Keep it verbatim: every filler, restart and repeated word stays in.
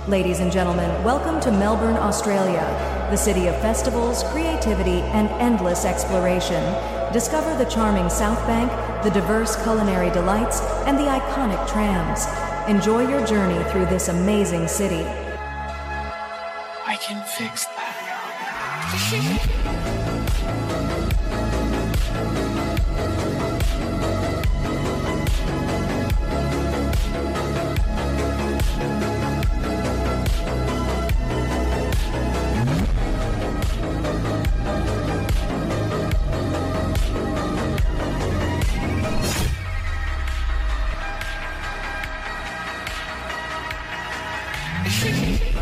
Ladies and gentlemen, welcome to Melbourne, Australia, the city of festivals, creativity, and endless exploration. Discover the charming South Bank, the diverse culinary delights, and the iconic trams. Enjoy your journey through this amazing city. I can fix that. Shit.